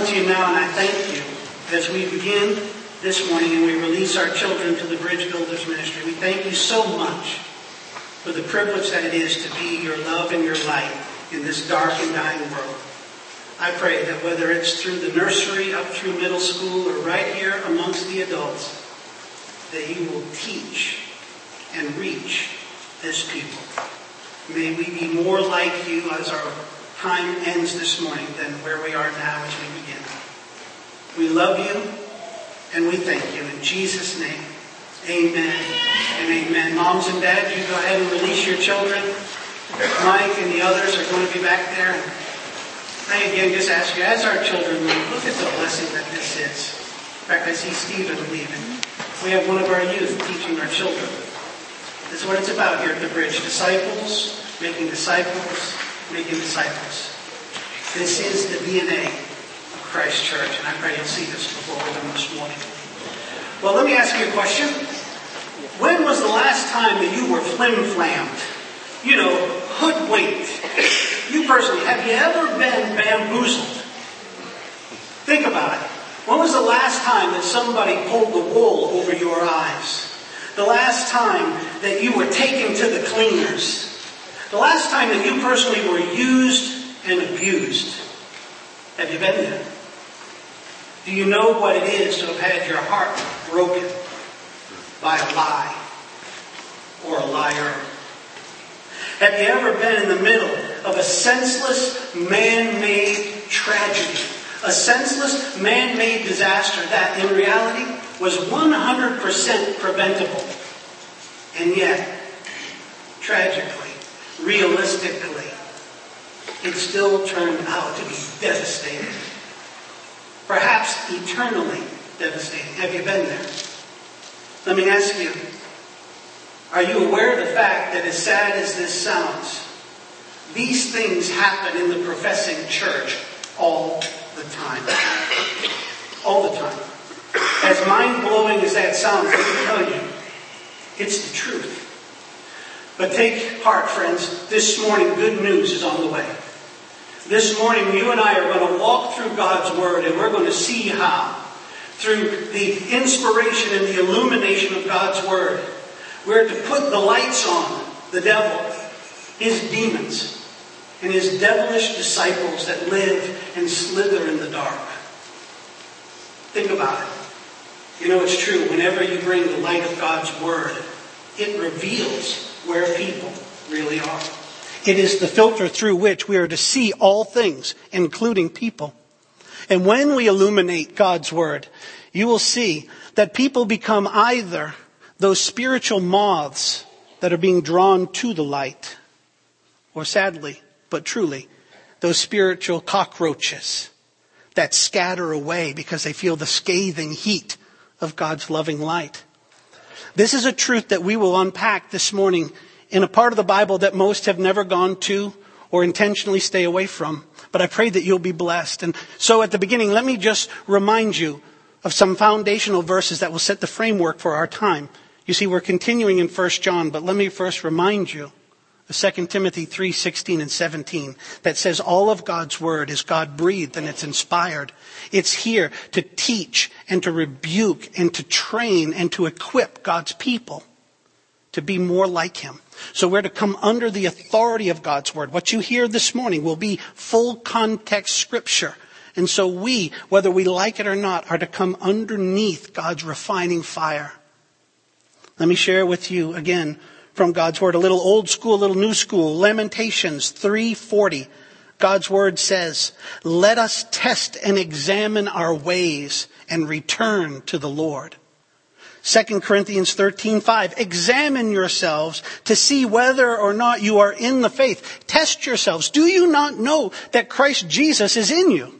come to you now and I thank you as we begin this morning and we release our children to the Bridge Builders Ministry. We thank you so much for the privilege that it is to be your love and your light in this dark and dying world. I pray that whether it's through the nursery, up through middle school, or right here amongst the adults, that you will teach and reach this people. May we be more like you as our time ends this morning than where we are now as we begin. We love you and we thank you. In Jesus' name, amen and amen. Moms and dads, you go ahead and release your children. Mike and the others are going to be back there. I again just ask you, as our children leave, look at the blessing that this is. In fact, I see Stephen leaving. We have one of our youth teaching our children. This is what it's about here at the Bridge. Disciples, making disciples, making disciples. This is the DNA of Christ Church, and I pray you'll see this before we're done this morning. Well, let me ask you a question. When was the last time that you were flim-flammed? You know, hoodwinked. You personally, have you ever been bamboozled? Think about it. When was the last time that somebody pulled the wool over your eyes? The last time that you were taken to the cleaners? The last time that you personally were used and abused? Have you been there? Do you know what it is to have had your heart broken by a lie or a liar? Have you ever been in the middle of a senseless, man-made tragedy? A senseless, man-made disaster that, in reality, was 100% preventable. And yet, tragically, realistically, it still turned out to be devastating. Perhaps eternally devastating. Have you been there? Let me ask you, are you aware of the fact that, as sad as this sounds, these things happen in the professing church all the time? All the time. As mind-blowing as that sounds, let me tell you, it's the truth. But take heart, friends. This morning, good news is on the way. This morning, you and I are going to walk through God's Word, and we're going to see how, through the inspiration and the illumination of God's Word, we're to put the lights on the devil, his demons, and his devilish disciples that live and slither in the dark. Think about it. You know, it's true. Whenever you bring the light of God's Word, it reveals where people really are. It is the filter through which we are to see all things, including people. And when we illuminate God's Word, you will see that people become either those spiritual moths that are being drawn to the light, or sadly, but truly, those spiritual cockroaches that scatter away because they feel the scathing heat of God's loving light. This is a truth that we will unpack this morning in a part of the Bible that most have never gone to or intentionally stay away from. But I pray that you'll be blessed. And so at the beginning, let me just remind you of some foundational verses that will set the framework for our time. You see, we're continuing in 1 John, but let me first remind you of 2 Timothy 3:16 and 17 that says all of God's Word is God-breathed and it's inspired. It's here to teach and to rebuke and to train and to equip God's people to be more like Him. So we're to come under the authority of God's Word. What you hear this morning will be full context Scripture. And so we, whether we like it or not, are to come underneath God's refining fire. Let me share with you again from God's Word, a little old school, a little new school. Lamentations 3:40. God's Word says, "Let us test and examine our ways and return to the Lord." 2 Corinthians 13:5. Examine yourselves to see whether or not you are in the faith. Test yourselves. Do you not know that Christ Jesus is in you?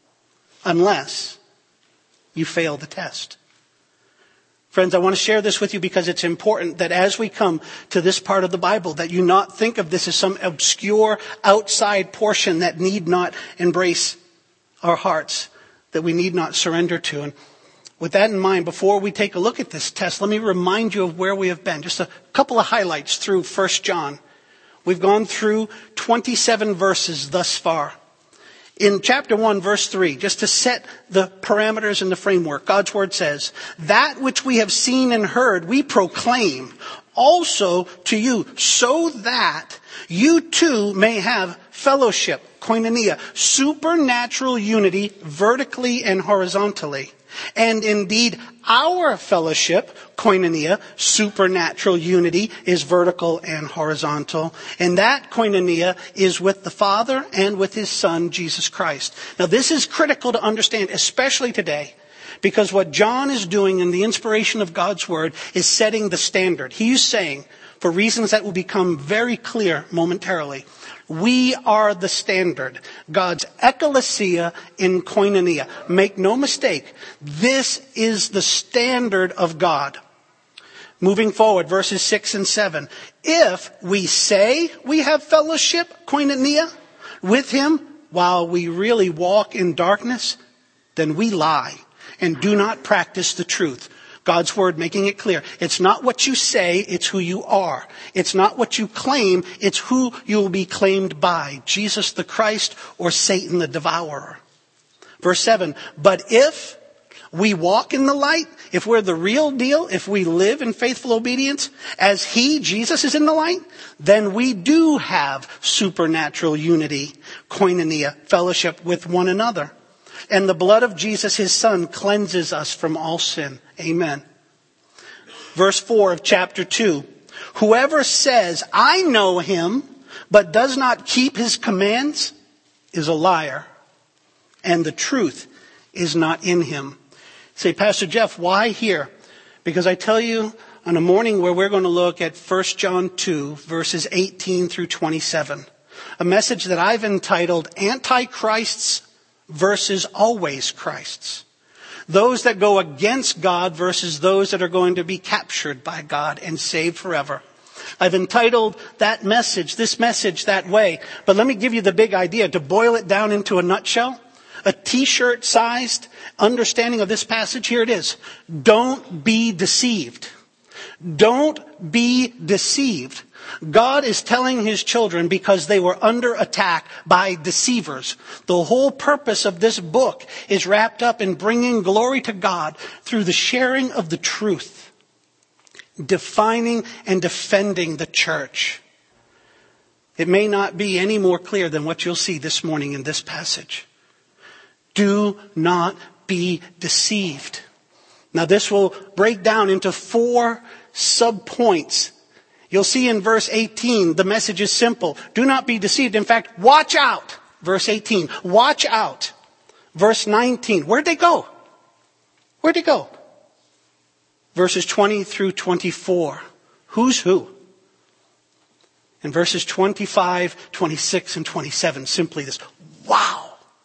Unless you fail the test. Friends, I want to share this with you because it's important that as we come to this part of the Bible, that you not think of this as some obscure outside portion that need not embrace our hearts, that we need not surrender to. And with that in mind, before we take a look at this test, let me remind you of where we have been. Just a couple of highlights through 1 John. We've gone through 27 verses thus far. In chapter 1, verse 3, just to set the parameters and the framework, God's word says, that which we have seen and heard, we proclaim also to you, so that you too may have fellowship, koinonia, supernatural unity vertically and horizontally. And indeed, our fellowship, koinonia, supernatural unity, is vertical and horizontal. And that koinonia is with the Father and with His Son, Jesus Christ. Now, this is critical to understand, especially today, because what John is doing in the inspiration of God's Word is setting the standard. He's saying, for reasons that will become very clear momentarily, we are the standard. God's ecclesia in koinonia. Make no mistake, this is the standard of God. Moving forward, verses 6 and 7. If we say we have fellowship, koinonia, with Him while we really walk in darkness, then we lie and do not practice the truth. God's word making it clear. It's not what you say, it's who you are. It's not what you claim, it's who you will be claimed by. Jesus the Christ or Satan the devourer. Verse 7, but if we walk in the light, if we're the real deal, if we live in faithful obedience, as He, Jesus, is in the light, then we do have supernatural unity, koinonia, fellowship with one another. And the blood of Jesus, His Son, cleanses us from all sin. Amen. Verse 4 of chapter 2. Whoever says, I know Him, but does not keep His commands, is a liar. And the truth is not in him. Say, Pastor Jeff, why here? Because I tell you, on a morning where we're going to look at 1 John 2, verses 18 through 27. A message that I've entitled, Antichrists versus always Christs. Those that go against God versus those that are going to be captured by God and saved forever. I've entitled this message that way. But let me give you the big idea. To boil it down into a nutshell, a t-shirt sized understanding of this passage, here it is. Don't be deceived. Don't be deceived. God is telling His children because they were under attack by deceivers. The whole purpose of this book is wrapped up in bringing glory to God through the sharing of the truth, defining and defending the church. It may not be any more clear than what you'll see this morning in this passage. Do not be deceived. Now this will break down into 4 subpoints. You'll see in verse 18, the message is simple. Do not be deceived. In fact, watch out. Verse 18, watch out. Verse 19, where'd they go? Where'd they go? Verses 20 through 24, who's who? And verses 25, 26, and 27, simply this, wow.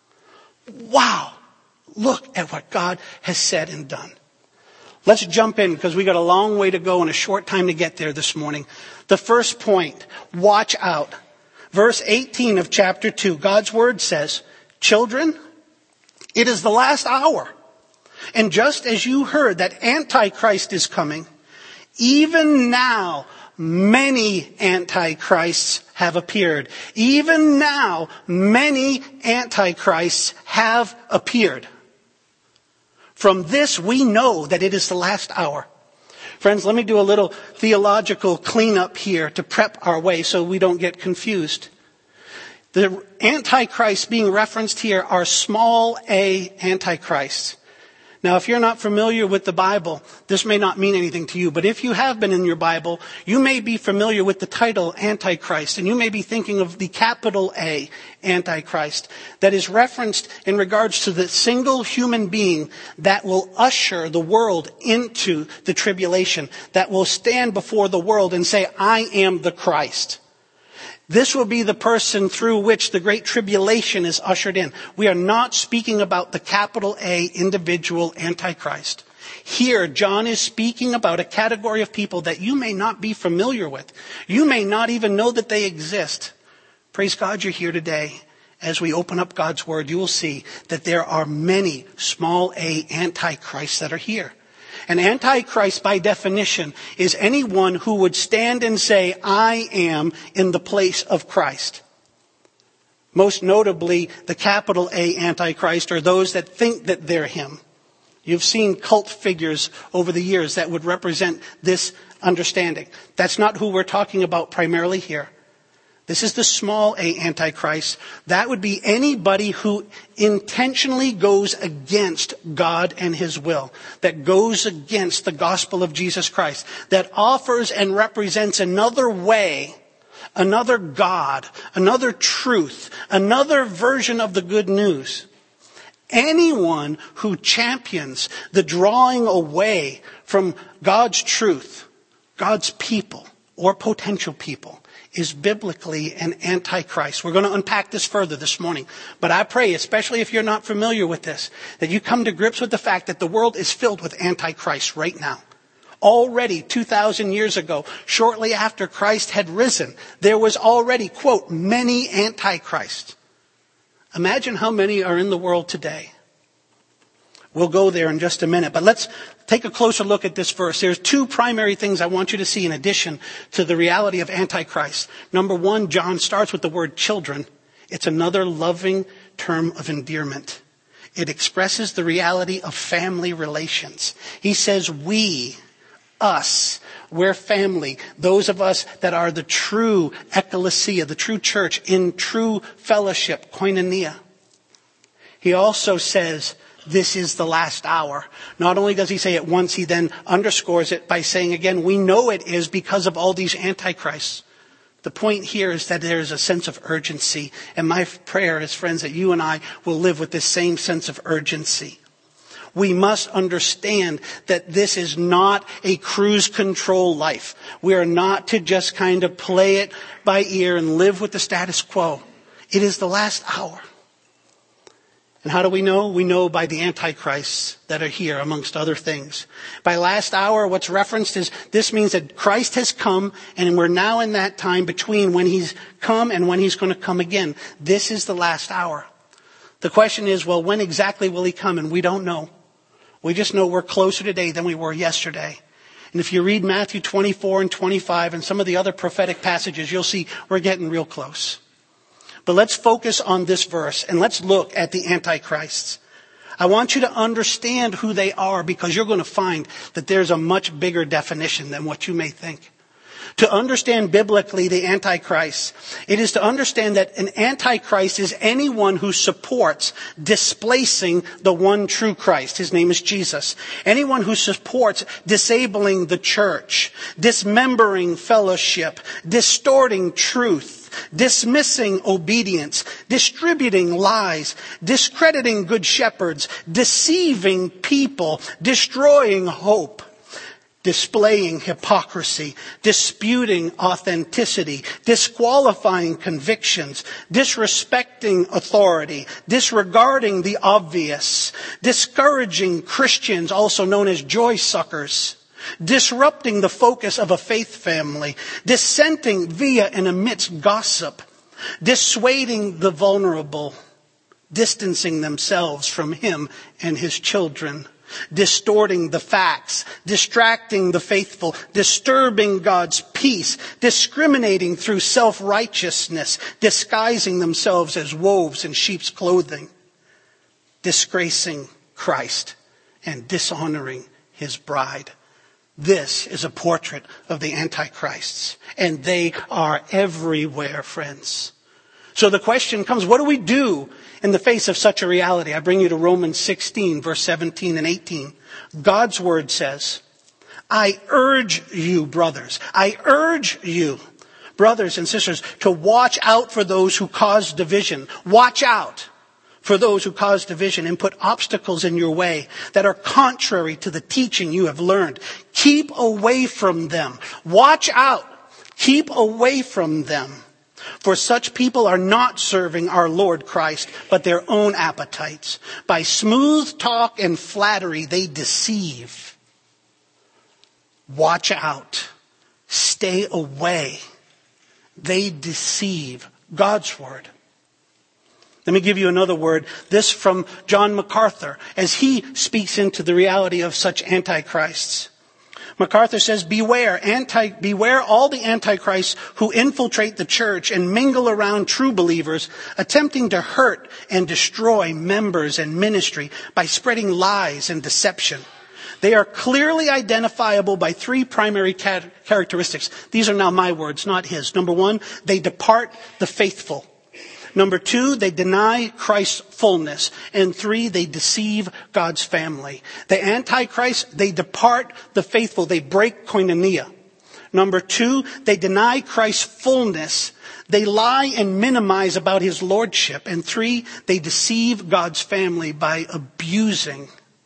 Wow. Look at what God has said and done. Let's jump in because we got a long way to go and a short time to get there this morning. The first point, watch out. Verse 18 of chapter 2, God's word says, children, it is the last hour. And just as you heard that Antichrist is coming, even now many Antichrists have appeared. Even now, many Antichrists have appeared. From this, we know that it is the last hour. Friends, let me do a little theological cleanup here to prep our way so we don't get confused. The Antichrists being referenced here are small a Antichrists. Now, if you're not familiar with the Bible, this may not mean anything to you. But if you have been in your Bible, you may be familiar with the title Antichrist. And you may be thinking of the capital A, Antichrist, that is referenced in regards to the single human being that will usher the world into the tribulation, that will stand before the world and say, I am the Christ. This will be the person through which the great tribulation is ushered in. We are not speaking about the capital A individual Antichrist. Here, John is speaking about a category of people that you may not be familiar with. You may not even know that they exist. Praise God you're here today. As we open up God's Word, you will see that there are many small a Antichrists that are here. An Antichrist, by definition, is anyone who would stand and say, I am in the place of Christ. Most notably, the capital A Antichrist are those that think that they're him. You've seen cult figures over the years that would represent this understanding. That's not who we're talking about primarily here. This is the small a Antichrist. That would be anybody who intentionally goes against God and his will, that goes against the gospel of Jesus Christ, that offers and represents another way, another God, another truth, another version of the good news. Anyone who champions the drawing away from God's truth, God's people, or potential people, is biblically an antichrist. We're going to unpack this further this morning. But I pray, especially if you're not familiar with this, that you come to grips with the fact that the world is filled with antichrists right now. Already 2,000 years ago, shortly after Christ had risen, there was already, quote, many antichrists. Imagine how many are in the world today. We'll go there in just a minute, but let's take a closer look at this verse. There's two primary things I want you to see in addition to the reality of Antichrist. Number one, John starts with the word children. It's another loving term of endearment. It expresses the reality of family relations. He says we, us, we're family. Those of us that are the true ecclesia, the true church in true fellowship, koinonia. He also says, this is the last hour. Not only does he say it once, he then underscores it by saying again, we know it is because of all these antichrists. The point here is that there is a sense of urgency. And my prayer is, friends, that you and I will live with this same sense of urgency. We must understand that this is not a cruise control life. We are not to just kind of play it by ear and live with the status quo. It is the last hour. And how do we know? We know by the antichrists that are here, amongst other things. By last hour, what's referenced is this means that Christ has come, and we're now in that time between when he's come and when he's going to come again. This is the last hour. The question is, well, when exactly will he come? And we don't know. We just know we're closer today than we were yesterday. And if you read Matthew 24 and 25 and some of the other prophetic passages, you'll see we're getting real close. But let's focus on this verse and let's look at the antichrists. I want you to understand who they are because you're going to find that there's a much bigger definition than what you may think. To understand biblically the Antichrist, it is to understand that an Antichrist is anyone who supports displacing the one true Christ. His name is Jesus. Anyone who supports disabling the church, dismembering fellowship, distorting truth, dismissing obedience, distributing lies, discrediting good shepherds, deceiving people, destroying hope, displaying hypocrisy, disputing authenticity, disqualifying convictions, disrespecting authority, disregarding the obvious, discouraging Christians, also known as joy suckers, disrupting the focus of a faith family, dissenting via and amidst gossip, dissuading the vulnerable, distancing themselves from him and his children, distorting the facts, distracting the faithful, disturbing God's peace, discriminating through self-righteousness, disguising themselves as wolves in sheep's clothing, disgracing Christ and dishonoring his bride. This is a portrait of the antichrists, and they are everywhere, friends. So the question comes, what do we do in the face of such a reality? I bring you to Romans 16, verse 17 and 18. God's word says, I urge you, brothers, I urge you, brothers and sisters, to watch out for those who cause division. Watch out for those who cause division and put obstacles in your way that are contrary to the teaching you have learned. Keep away from them. Watch out. Keep away from them. For such people are not serving our Lord Christ, but their own appetites. By smooth talk and flattery, they deceive. Watch out. Stay away. They deceive. God's word. Let me give you another word. This from John MacArthur, as he speaks into the reality of such antichrists. MacArthur says, beware all the antichrists who infiltrate the church and mingle around true believers, attempting to hurt and destroy members and ministry by spreading lies and deception. They are clearly identifiable by three primary characteristics. These are now my words, not his. Number one, they depart the faithful. Number two, they deny Christ's fullness. And three, they deceive God's family. The Antichrist, they depart the faithful. They break koinonia. Number two, they deny Christ's fullness. They lie and minimize about his lordship. And three, they deceive God's family by abusing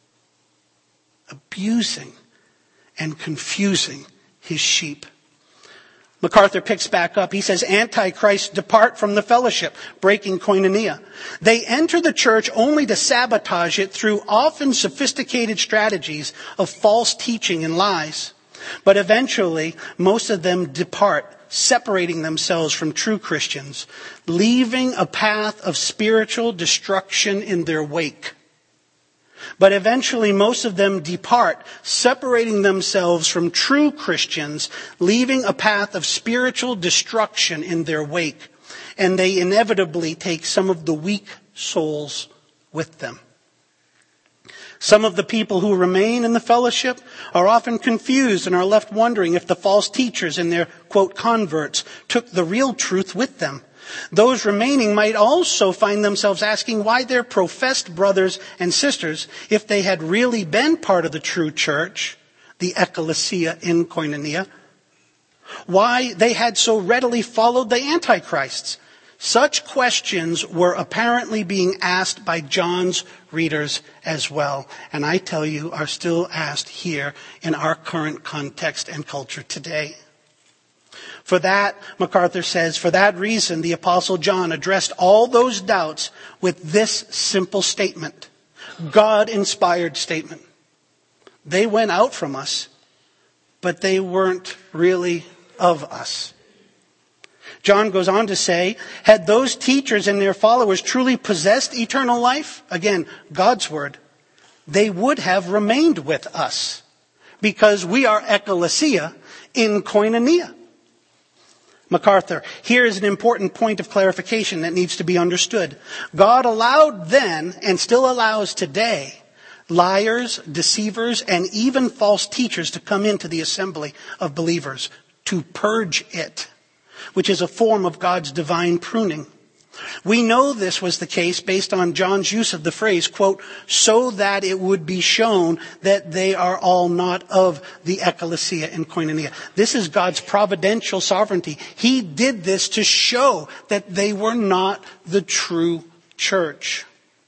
and confusing his sheep. MacArthur picks back up. He says, Antichrists depart from the fellowship, breaking koinonia. They enter the church only to sabotage it through often sophisticated strategies of false teaching and lies. But eventually, most of them depart, separating themselves from true Christians, leaving a path of spiritual destruction in their wake. But eventually most of them depart, separating themselves from true Christians, leaving a path of spiritual destruction in their wake. And they inevitably take some of the weak souls with them. Some of the people who remain in the fellowship are often confused and are left wondering if the false teachers and their, quote, converts took the real truth with them. Those remaining might also find themselves asking why their professed brothers and sisters, if they had really been part of the true church, the ecclesia in koinonia, why they had so readily followed the antichrists. Such questions were apparently being asked by John's readers as well, and I tell you are still asked here in our current context and culture today. For that, MacArthur says, for that reason, the Apostle John addressed all those doubts with this simple statement. God-inspired statement. They went out from us, but they weren't really of us. John goes on to say, had those teachers and their followers truly possessed eternal life, again, God's word, they would have remained with us because we are ecclesia in koinonia. MacArthur, here is an important point of clarification that needs to be understood. God allowed then, and still allows today, liars, deceivers, and even false teachers to come into the assembly of believers to purge it, which is a form of God's divine pruning. We know this was the case based on John's use of the phrase, quote, so that it would be shown that they are all not of the ecclesia in koinonia. This is God's providential sovereignty. He did this to show that they were not the true church.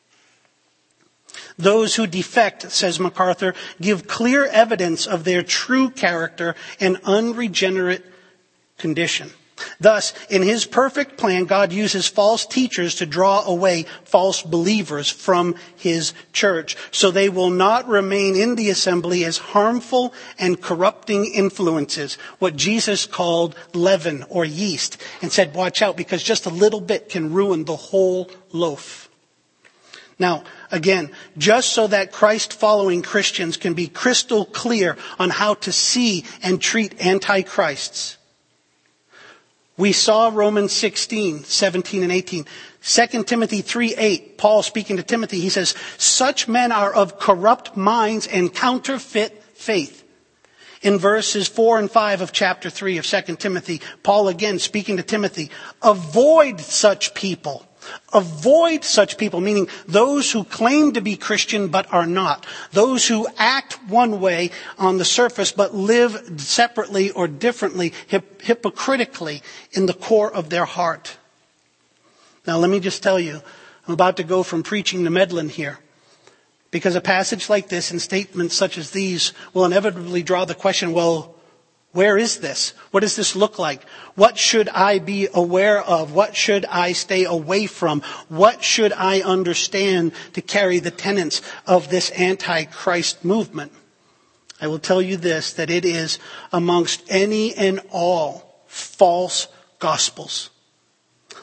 Those who defect, says MacArthur, give clear evidence of their true character and unregenerate condition. Thus, in his perfect plan, God uses false teachers to draw away false believers from his church, so they will not remain in the assembly as harmful and corrupting influences, what Jesus called leaven or yeast, and said, watch out, because just a little bit can ruin the whole loaf. Now, again, just so that Christ-following Christians can be crystal clear on how to see and treat antichrists, we saw Romans 16, 17 and 18. 2 Timothy 3:8, Paul speaking to Timothy, he says, such men are of corrupt minds and counterfeit faith. In verses 4 and 5 of chapter 3 of 2 Timothy, Paul again speaking to Timothy, avoid such people. Avoid such people, meaning those who claim to be Christian but are not. Those who act one way on the surface but live separately or differently, hypocritically in the core of their heart. Now let me just tell you, I'm about to go from preaching to meddling here. Because a passage like this and statements such as these will inevitably draw the question, well, where is this? What does this look like? What should I be aware of? What should I stay away from? What should I understand to carry the tenets of this antichrist movement? I will tell you this, that it is amongst any and all false gospels.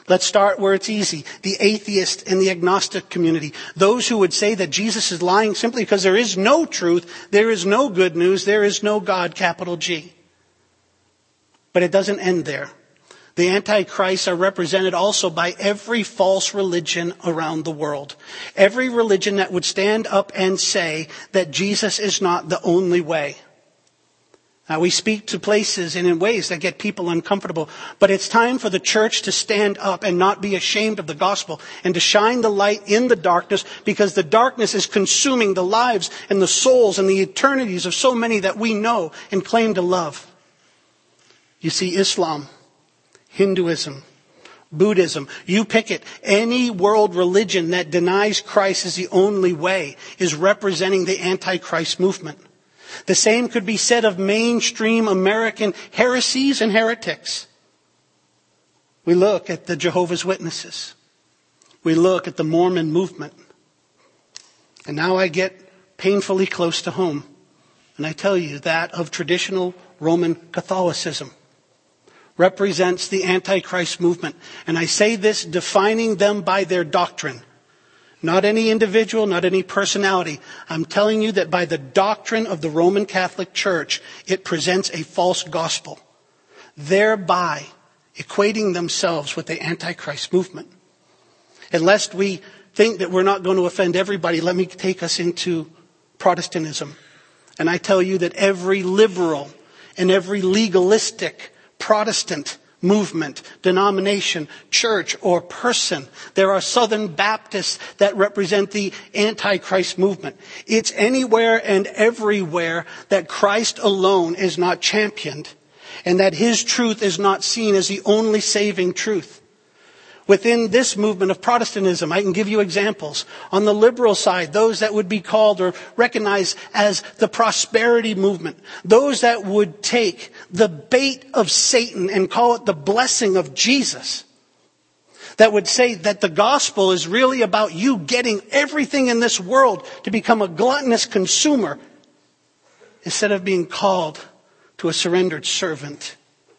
Let's start where it's easy. The atheist and the agnostic community. Those who would say that Jesus is lying simply because there is no truth, there is no good news, there is no God, capital G. But it doesn't end there. The Antichrists are represented also by every false religion around the world. Every religion that would stand up and say that Jesus is not the only way. Now, we speak to places and in ways that get people uncomfortable, but it's time for the church to stand up and not be ashamed of the gospel and to shine the light in the darkness, because the darkness is consuming the lives and the souls and the eternities of so many that we know and claim to love. You see, Islam, Hinduism, Buddhism, you pick it. Any world religion that denies Christ as the only way is representing the Antichrist movement. The same could be said of mainstream American heresies and heretics. We look at the Jehovah's Witnesses. We look at the Mormon movement. And now I get painfully close to home. And I tell you that of traditional Roman Catholicism represents the Antichrist movement. And I say this defining them by their doctrine. Not any individual, not any personality. I'm telling you that by the doctrine of the Roman Catholic Church, it presents a false gospel, thereby equating themselves with the Antichrist movement. And lest we think that we're not going to offend everybody, let me take us into Protestantism. And I tell you that every liberal and every legalistic Protestant movement, denomination, church, or person. There are Southern Baptists that represent the Antichrist movement. It's anywhere and everywhere that Christ alone is not championed and that his truth is not seen as the only saving truth. Within this movement of Protestantism, I can give you examples. On the liberal side, those that would be called or recognized as the prosperity movement. Those that would take the bait of Satan and call it the blessing of Jesus. That would say that the gospel is really about you getting everything in this world to become a gluttonous consumer instead of being called to a surrendered servant.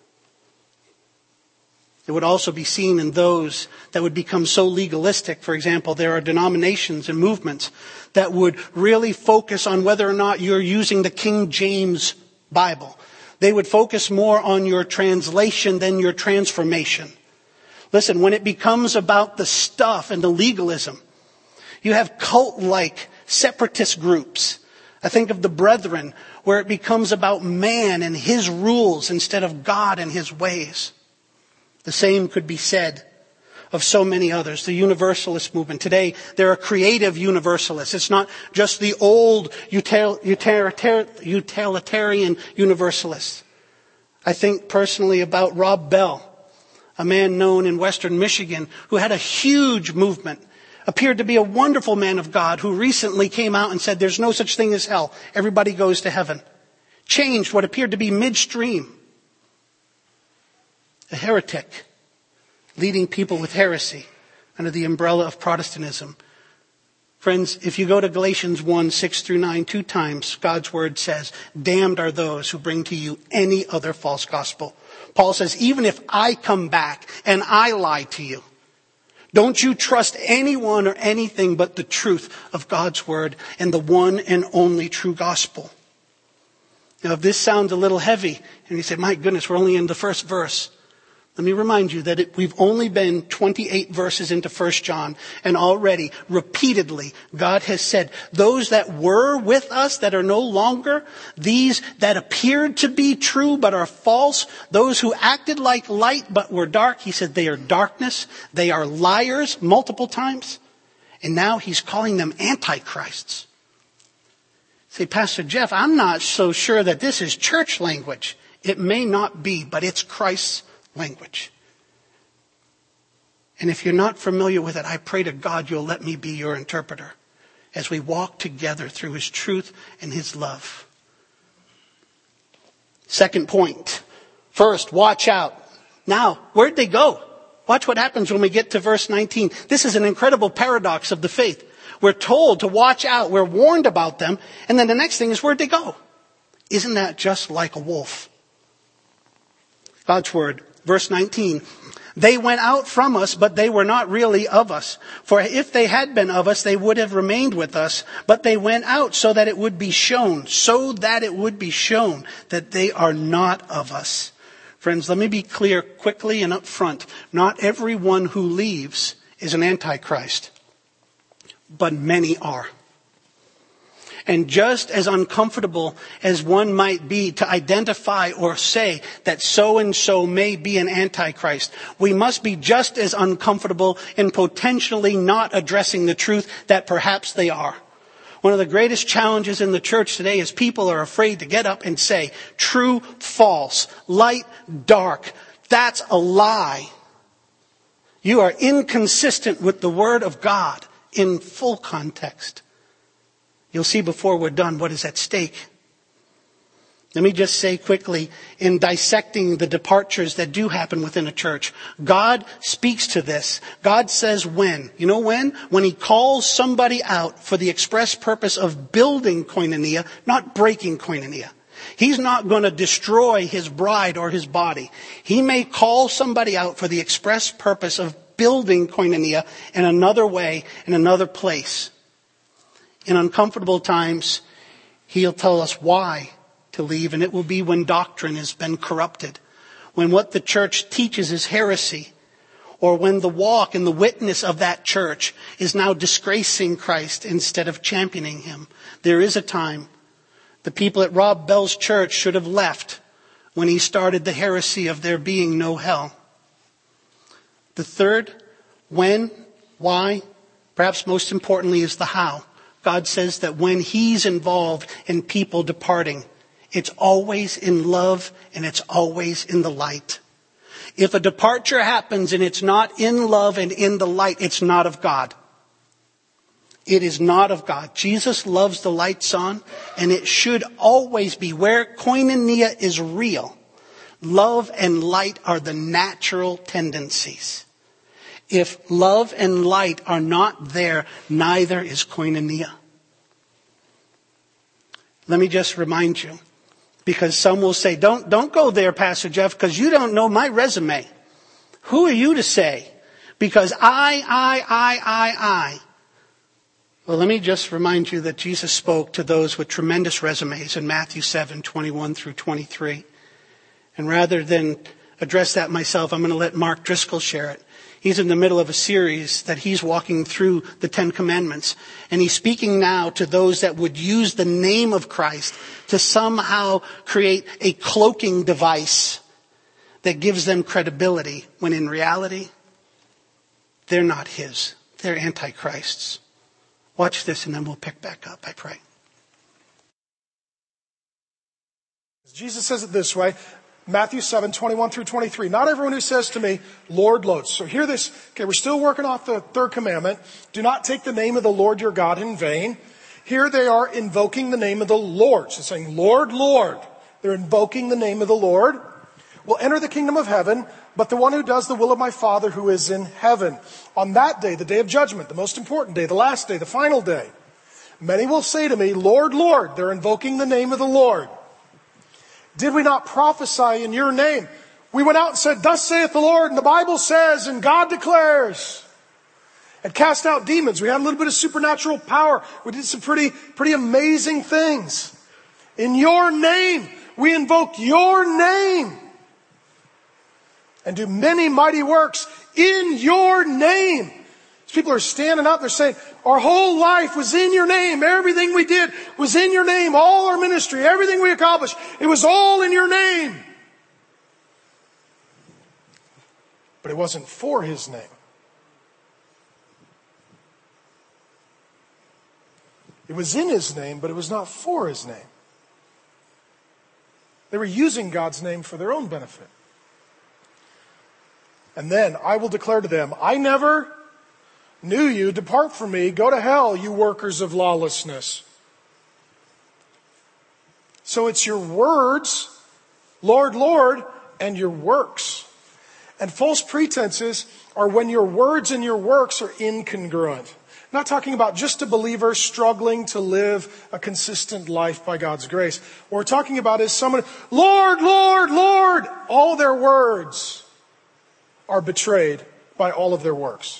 It would also be seen in those that would become so legalistic. For example, there are denominations and movements that would really focus on whether or not you're using the King James Bible. They would focus more on your translation than your transformation. Listen, when it becomes about the stuff and the legalism, you have cult-like separatist groups. I think of the Brethren, where it becomes about man and his rules instead of God and his ways. The same could be said of so many others. The Universalist movement. Today, there are creative Universalists. It's not just the old utilitarian Universalists. I think personally about Rob Bell, a man known in Western Michigan who had a huge movement, appeared to be a wonderful man of God who recently came out and said there's no such thing as hell. Everybody goes to heaven. Changed what appeared to be midstream. A heretic, leading people with heresy under the umbrella of Protestantism. Friends, if you go to Galatians 1, 6 through 9, 2 times, God's word says, damned are those who bring to you any other false gospel. Paul says, even if I come back and I lie to you, don't you trust anyone or anything but the truth of God's word and the one and only true gospel. Now, if this sounds a little heavy, and you say, my goodness, we're only in the first verse. Let me remind you that we've only been 28 verses into 1 John, and already, repeatedly, God has said, those that were with us that are no longer, these that appeared to be true but are false, those who acted like light but were dark, he said they are darkness, they are liars multiple times, and now he's calling them antichrists. Say, Pastor Jeff, I'm not so sure that this is church language. It may not be, but it's Christ's language. And if you're not familiar with it, I pray to God you'll let me be your interpreter as we walk together through his truth and his love. Second point. First, watch out. Now, where'd they go? Watch what happens when we get to verse 19. This is an incredible paradox of the faith. We're told to watch out. We're warned about them. And then the next thing is, where'd they go? Isn't that just like a wolf? God's word. Verse 19, They went out from us, but they were not really of us. For if they had been of us, they would have remained with us. But they went out so that it would be shown that they are not of us. Friends, let me be clear quickly and up front. Not everyone who leaves is an antichrist, but many are. And just as uncomfortable as one might be to identify or say that so-and-so may be an antichrist, we must be just as uncomfortable in potentially not addressing the truth that perhaps they are. One of the greatest challenges in the church today is people are afraid to get up and say, true, false, light, dark. That's a lie. You are inconsistent with the Word of God in full context. You'll see before we're done what is at stake. Let me just say quickly, in dissecting the departures that do happen within a church, God speaks to this. God says when? You know when? When He calls somebody out for the express purpose of building koinonia, not breaking koinonia. He's not going to destroy His bride or His body. He may call somebody out for the express purpose of building koinonia in another way, in another place. In uncomfortable times, He'll tell us why to leave, and it will be when doctrine has been corrupted, when what the church teaches is heresy, or when the walk and the witness of that church is now disgracing Christ instead of championing Him. There is a time. The people at Rob Bell's church should have left when he started the heresy of there being no hell. The third, when, why, perhaps most importantly, is the how. God says that when He's involved in people departing, it's always in love and it's always in the light. If a departure happens and it's not in love and in the light, it's not of God. It is not of God. Jesus loves the lights on, and it should always be where koinonia is real. Love and light are the natural tendencies. If love and light are not there, neither is koinonia. Let me just remind you, because some will say, don't go there, Pastor Jeff, because you don't know my resume. Who are you to say? Because I. Well, let me just remind you that Jesus spoke to those with tremendous resumes in Matthew 7:21 through 23. And rather than address that myself, I'm going to let Mark Driscoll share it. He's in the middle of a series that he's walking through the Ten Commandments. And he's speaking now to those that would use the name of Christ to somehow create a cloaking device that gives them credibility, when in reality, they're not His. They're antichrists. Watch this and then we'll pick back up, I pray. Jesus says it this way, Matthew 7:21 through 23. Not everyone who says to me, Lord, Lord. So hear this. Okay, we're still working off the third commandment. Do not take the name of the Lord your God in vain. Here they are invoking the name of the Lord. So saying, Lord, Lord. They're invoking the name of the Lord. Will enter the kingdom of heaven, but the one who does the will of my Father who is in heaven. On that day, the day of judgment, the most important day, the last day, the final day, many will say to me, Lord, Lord. They're invoking the name of the Lord. Did we not prophesy in your name? We went out and said, thus saith the Lord, and the Bible says, and God declares. And cast out demons. We had a little bit of supernatural power. We did some pretty amazing things. In your name, we invoke your name. And do many mighty works in your name. People are standing up, they're saying, our whole life was in your name. Everything we did was in your name. All our ministry, everything we accomplished, it was all in your name. But it wasn't for His name. It was in His name, but it was not for His name. They were using God's name for their own benefit. And then I will declare to them, I never knew you. Depart from me. Go to hell, you workers of lawlessness. So it's your words, Lord, Lord, and your works. And false pretenses are when your words and your works are incongruent. I'm not talking about just a believer struggling to live a consistent life by God's grace. What we're talking about is someone, Lord, Lord, Lord, all their words are betrayed by all of their works.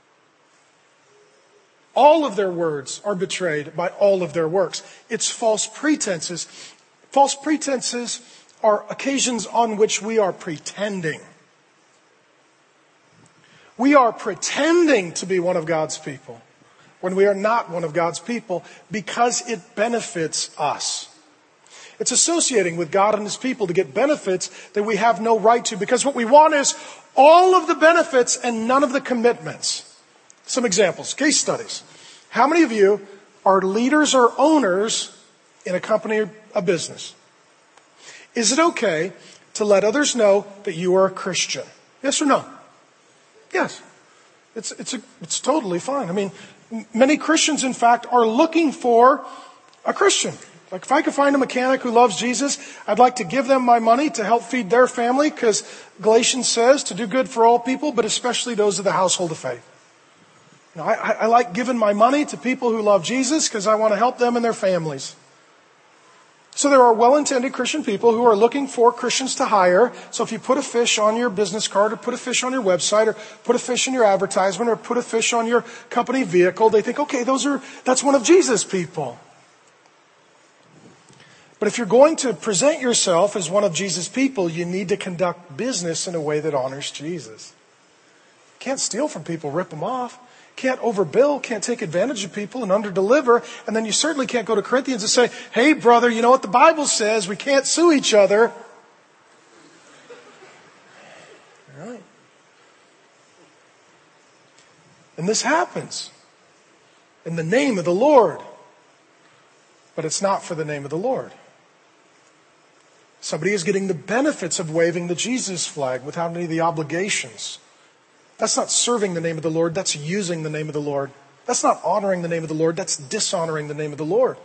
All of their words are betrayed by all of their works. It's false pretenses. False pretenses are occasions on which we are pretending. We are pretending to be one of God's people when we are not one of God's people because it benefits us. It's associating with God and His people to get benefits that we have no right to, because what we want is all of the benefits and none of the commitments. Some examples, case studies. How many of you are leaders or owners in a company or a business? Is it okay to let others know that you are a Christian? Yes or no? Yes. It's totally fine. I mean, many Christians, in fact, are looking for a Christian. Like, if I could find a mechanic who loves Jesus, I'd like to give them my money to help feed their family, because Galatians says to do good for all people, but especially those of the household of faith. You know, I like giving my money to people who love Jesus because I want to help them and their families. So there are well-intended Christian people who are looking for Christians to hire. So if you put a fish on your business card, or put a fish on your website, or put a fish in your advertisement, or put a fish on your company vehicle, they think, okay, that's one of Jesus' people. But if you're going to present yourself as one of Jesus' people, you need to conduct business in a way that honors Jesus. You can't steal from people, rip them off. Can't overbill, can't take advantage of people and underdeliver. And then you certainly can't go to Corinthians and say, hey, brother, you know what the Bible says? We can't sue each other. All right. And this happens in the name of the Lord. But it's not for the name of the Lord. Somebody is getting the benefits of waving the Jesus flag without any of the obligations. That's not serving the name of the Lord. That's using the name of the Lord. That's not honoring the name of the Lord. That's dishonoring the name of the Lord.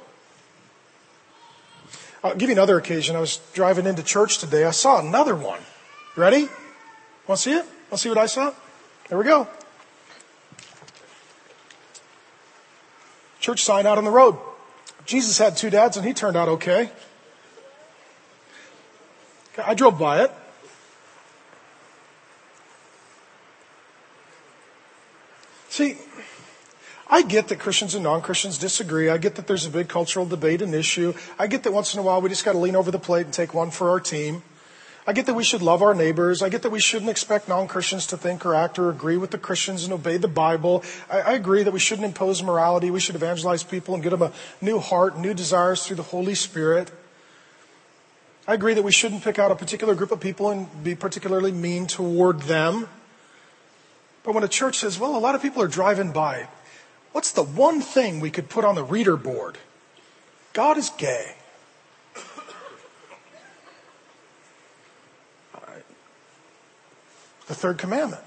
I'll give you another occasion. I was driving into church today. I saw another one. Ready? Want to see it? Want to see what I saw? There we go. Church sign out on the road. Jesus had 2 dads and he turned out okay. I drove by it. See, I get that Christians and non-Christians disagree. I get that there's a big cultural debate and issue. I get that once in a while we just got to lean over the plate and take one for our team. I get that we should love our neighbors. I get that we shouldn't expect non-Christians to think or act or agree with the Christians and obey the Bible. I agree that we shouldn't impose morality. We should evangelize people and give them a new heart, new desires through the Holy Spirit. I agree that we shouldn't pick out a particular group of people and be particularly mean toward them. But when a church says, well, a lot of people are driving by, what's the one thing we could put on the reader board? God is gay. The 3rd commandment.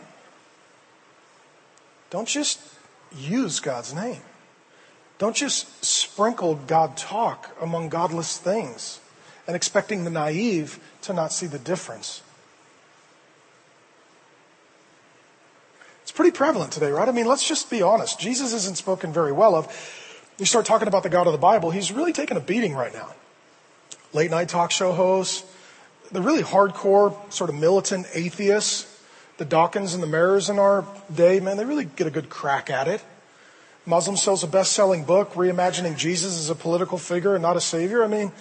Don't just use God's name. Don't just sprinkle God talk among godless things and expecting the naive to not see the difference. It's pretty prevalent today, right? I mean, let's just be honest. Jesus isn't spoken very well of. You start talking about the God of the Bible, he's really taking a beating right now. Late night talk show hosts, the really hardcore, sort of militant atheists, the Dawkins and the Mayers in our day, man, they really get a good crack at it. Muslim sells a best-selling book, reimagining Jesus as a political figure and not a savior. I mean,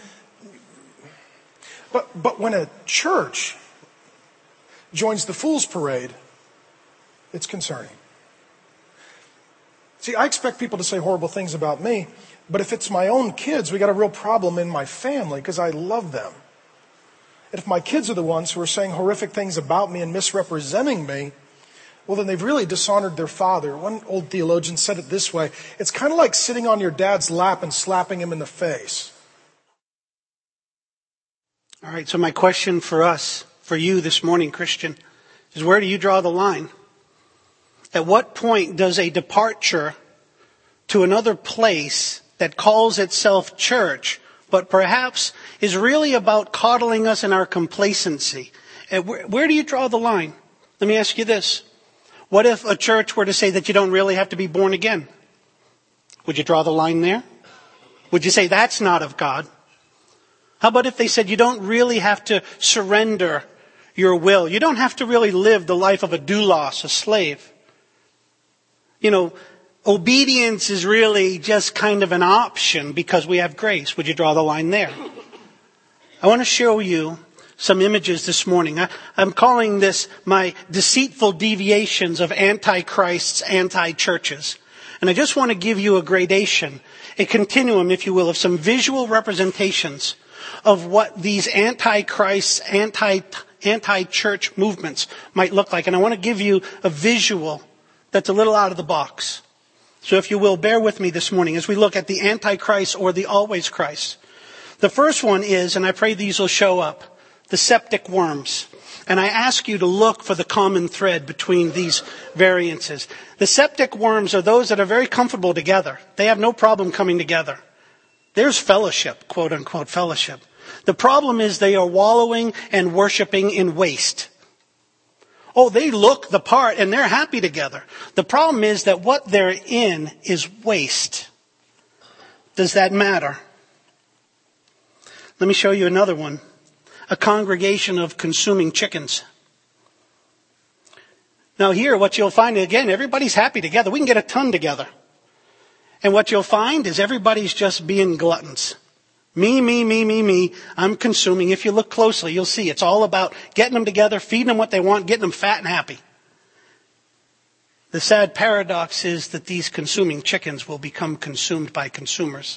but when a church joins the fool's parade, it's concerning. See, I expect people to say horrible things about me, but if it's my own kids, we got a real problem in my family because I love them. And if my kids are the ones who are saying horrific things about me and misrepresenting me, well, then they've really dishonored their father. One old theologian said it this way: it's kind of like sitting on your dad's lap and slapping him in the face. All right, so my question for us, for you this morning, Christian, is where do you draw the line? At what point does a departure to another place that calls itself church, but perhaps is really about coddling us in our complacency? Where do you draw the line? Let me ask you this. What if a church were to say that you don't really have to be born again? Would you draw the line there? Would you say that's not of God? How about if they said you don't really have to surrender your will. You don't have to really live the life of a doulos, a slave. Obedience is really just kind of an option because we have grace. Would you draw the line there? I want to show you some images this morning. I'm calling this my deceitful deviations of antichrists, anti-churches. And I just want to give you a gradation, a continuum, if you will, of some visual representations of what these antichrists, anti-church movements might look like. And I want to give you a visual that's a little out of the box. So if you will, bear with me this morning as we look at the Antichrist or the always Christ. The first one is, and I pray these will show up, the septic worms. And I ask you to look for the common thread between these variances. The septic worms are those that are very comfortable together. They have no problem coming together. There's fellowship, quote unquote fellowship. The problem is they are wallowing and worshiping in waste. Oh, they look the part and they're happy together. The problem is that what they're in is waste. Does that matter? Let me show you another one. A congregation of consuming chickens. Now here, what you'll find, again, everybody's happy together. We can get a ton together. And what you'll find is everybody's just being gluttons. Me. I'm consuming. If you look closely, you'll see it's all about getting them together, feeding them what they want, getting them fat and happy. The sad paradox is that these consuming chickens will become consumed by consumers.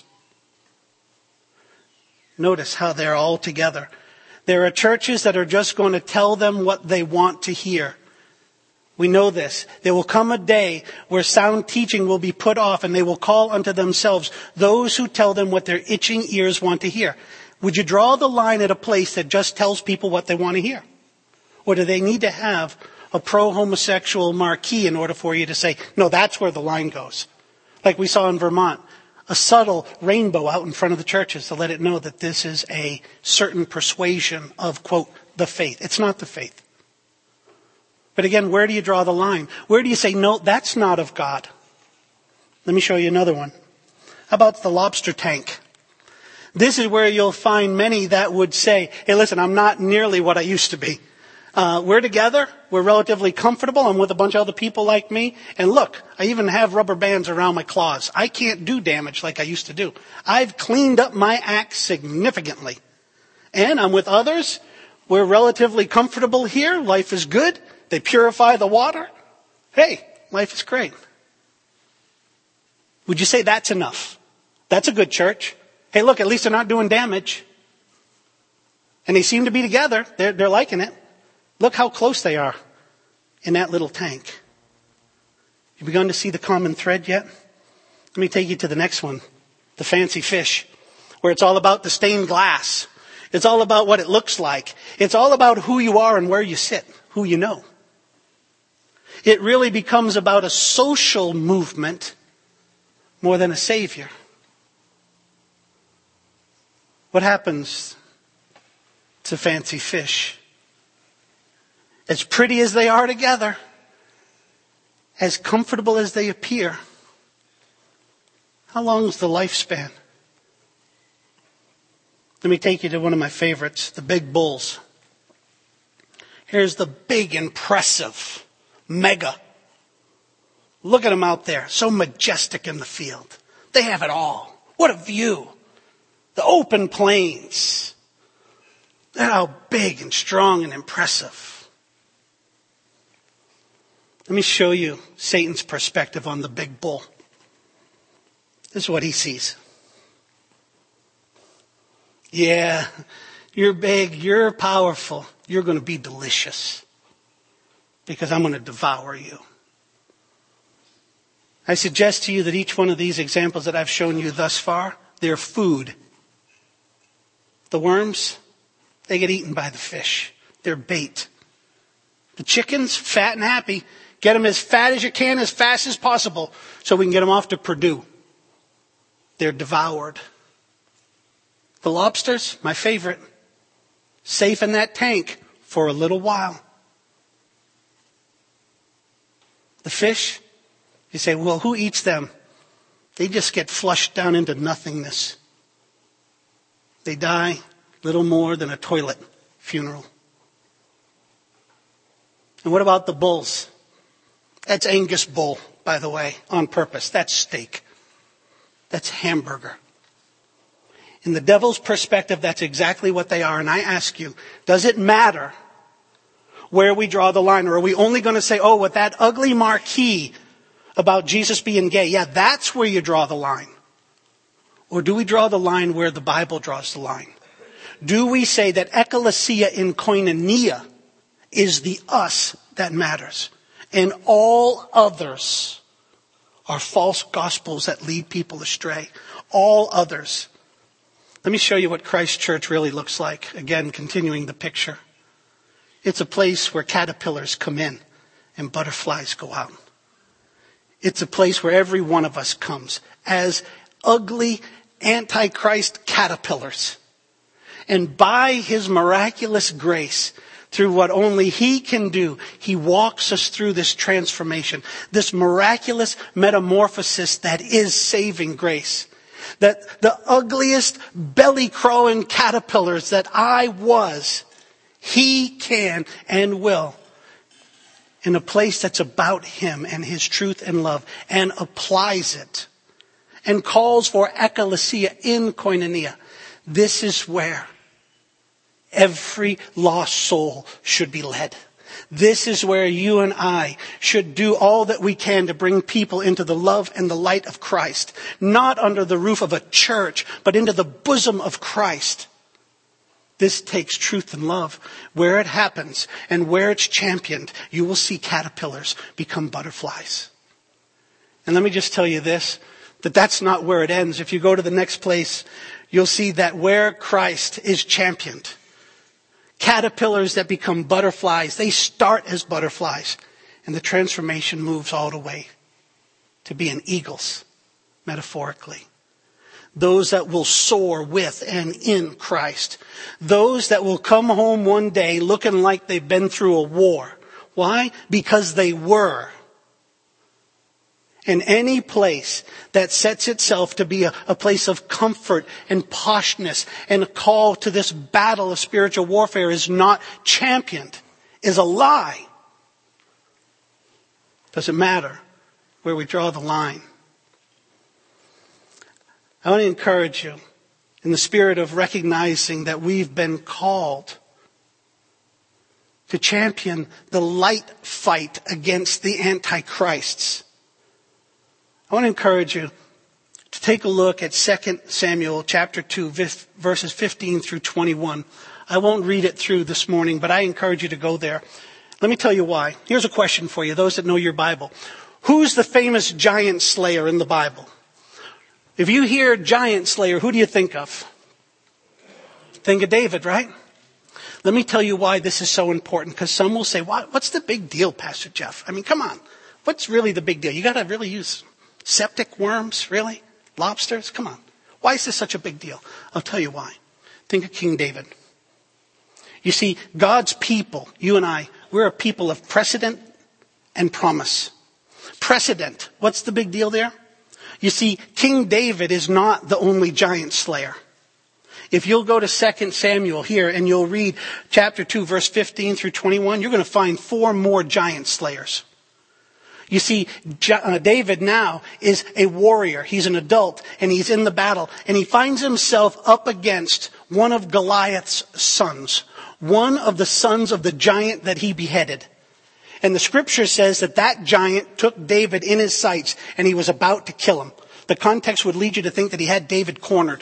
Notice how they're all together. There are churches that are just going to tell them what they want to hear. We know this. There will come a day where sound teaching will be put off and they will call unto themselves those who tell them what their itching ears want to hear. Would you draw the line at a place that just tells people what they want to hear? Or do they need to have a pro-homosexual marquee in order for you to say, no, that's where the line goes? Like we saw in Vermont, a subtle rainbow out in front of the churches to let it know that this is a certain persuasion of, quote, the faith. It's not the faith. But again, where do you draw the line? Where do you say, no, that's not of God? Let me show you another one. How about the lobster tank? This is where you'll find many that would say, hey, listen, I'm not nearly what I used to be. We're together. We're relatively comfortable. I'm with a bunch of other people like me. And look, I even have rubber bands around my claws. I can't do damage like I used to do. I've cleaned up my act significantly. And I'm with others. We're relatively comfortable here. Life is good. They purify the water. Hey, life is great. Would you say that's enough? That's a good church. Hey, look, at least they're not doing damage. And they seem to be together. They're liking it. Look how close they are in that little tank. You begun to see the common thread yet? Let me take you to the next one. The fancy fish, where it's all about the stained glass. It's all about what it looks like. It's all about who you are and where you sit, who you know. It really becomes about a social movement more than a savior. What happens to fancy fish? As pretty as they are together, as comfortable as they appear, how long is the lifespan? Let me take you to one of my favorites, the big bulls. Here's the big, impressive, mega. Look at them out there, so majestic in the field. They have it all. What a view. The open plains. They're how big and strong and impressive. Let me show you Satan's perspective on the big bull. This is what he sees. Yeah, you're big, you're powerful, you're going to be delicious because I'm going to devour you. I suggest to you that each one of these examples that I've shown you thus far, they're food. The worms, they get eaten by the fish. They're bait. The chickens, fat and happy, get them as fat as you can, as fast as possible, so we can get them off to Purdue. They're devoured. The lobsters, my favorite, safe in that tank for a little while. The fish, you say, well, who eats them? They just get flushed down into nothingness. They die little more than a toilet funeral. And what about the bulls? That's Angus bull, by the way, on purpose. That's steak. That's hamburger. In the devil's perspective, that's exactly what they are. And I ask you, does it matter where we draw the line? Or are we only going to say, oh, with that ugly marquee about Jesus being gay, yeah, that's where you draw the line. Or do we draw the line where the Bible draws the line? Do we say that ecclesia in koinonia is the us that matters, and all others are false gospels that lead people astray? All others. Let me show you what Christ Church really looks like. Again, continuing the picture. It's a place where caterpillars come in and butterflies go out. It's a place where every one of us comes as ugly antichrist caterpillars. And by his miraculous grace, through what only he can do, he walks us through this transformation, this miraculous metamorphosis that is saving grace. That the ugliest belly-crawling caterpillars that I was, he can and will, in a place that's about him and his truth and love, and applies it and calls for ecclesia in koinonia. This is where every lost soul should be led. This is where you and I should do all that we can to bring people into the love and the light of Christ. Not under the roof of a church, but into the bosom of Christ. This takes truth and love. Where it happens and where it's championed, you will see caterpillars become butterflies. And let me just tell you this, that that's not where it ends. If you go to the next place, you'll see that where Christ is championed, caterpillars that become butterflies, they start as butterflies. And the transformation moves all the way to being eagles, metaphorically. Those that will soar with and in Christ. Those that will come home one day looking like they've been through a war. Why? Because they were. And any place that sets itself to be a place of comfort and poshness and a call to this battle of spiritual warfare is not championed, is a lie. Doesn't matter where we draw the line. I want to encourage you in the spirit of recognizing that we've been called to champion the light fight against the antichrists. I want to encourage you to take a look at 2 Samuel chapter 2, verses 15 through 21. I won't read it through this morning, but I encourage you to go there. Let me tell you why. Here's a question for you, those that know your Bible. Who's the famous giant slayer in the Bible? If you hear giant slayer, who do you think of? Think of David, right? Let me tell you why this is so important, because some will say, what's the big deal, Pastor Jeff? I mean, come on. What's really the big deal? You got to really use septic worms, really? Lobsters? Come on. Why is this such a big deal? I'll tell you why. Think of King David. You see, God's people, you and I, we're a people of precedent and promise. Precedent. What's the big deal there? You see, King David is not the only giant slayer. If you'll go to 2 Samuel here and you'll read chapter 2, verse 15 through 21, you're going to find 4 more giant slayers. You see, David now is a warrior. He's an adult and he's in the battle. And he finds himself up against one of Goliath's sons. One of the sons of the giant that he beheaded. And the scripture says that giant took David in his sights and he was about to kill him. The context would lead you to think that he had David cornered.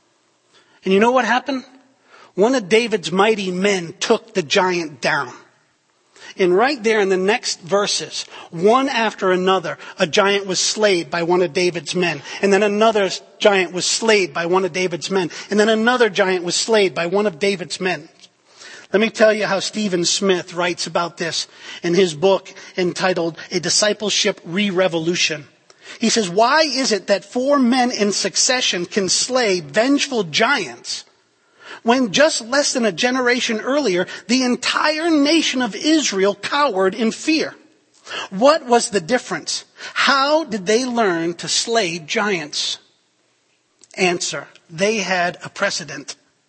And you know what happened? One of David's mighty men took the giant down. And right there in the next verses, one after another, a giant was slayed by one of David's men. And then another giant was slayed by one of David's men. And then another giant was slayed by one of David's men. Let me tell you how Stephen Smith writes about this in his book entitled A Discipleship Re-Revolution. He says, why is it that 4 men in succession can slay vengeful giants when just less than a generation earlier, the entire nation of Israel cowered in fear? What was the difference? How did they learn to slay giants? Answer, they had a precedent.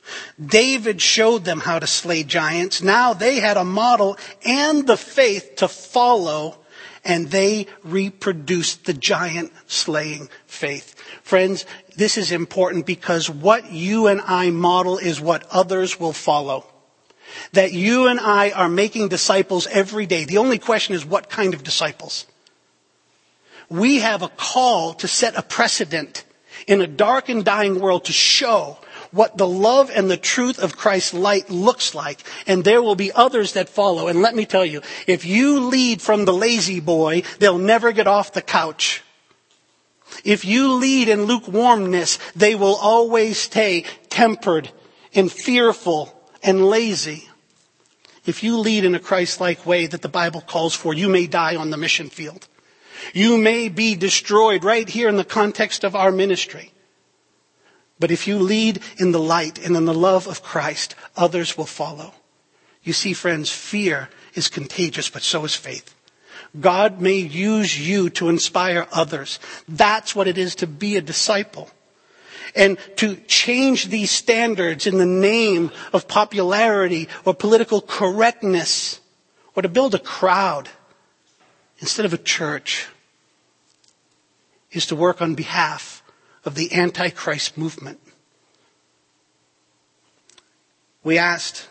David showed them how to slay giants. Now they had a model and the faith to follow, and they reproduced the giant slaying faith. Friends, this is important because what you and I model is what others will follow. That you and I are making disciples every day. The only question is what kind of disciples? We have a call to set a precedent in a dark and dying world to show what the love and the truth of Christ's light looks like. And there will be others that follow. And let me tell you, if you lead from the lazy boy, they'll never get off the couch. If you lead in lukewarmness, they will always stay tempered and fearful and lazy. If you lead in a Christ-like way that the Bible calls for, you may die on the mission field. You may be destroyed right here in the context of our ministry. But if you lead in the light and in the love of Christ, others will follow. You see, friends, fear is contagious, but so is faith. God may use you to inspire others. That's what it is to be a disciple. And to change these standards in the name of popularity or political correctness, or to build a crowd instead of a church, is to work on behalf of the Antichrist movement. We asked,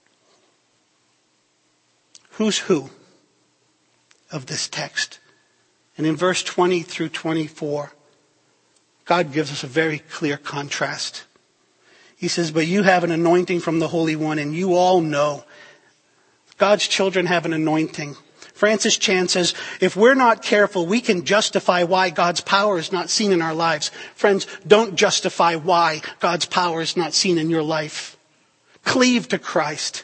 who's who of this text? And in verse 20 through 24, God gives us a very clear contrast. He says, but you have an anointing from the Holy One, and you all know God's children have an anointing. Francis Chan says, if we're not careful, we can justify why God's power is not seen in our lives. Friends, don't justify why God's power is not seen in your life. Cleave to Christ.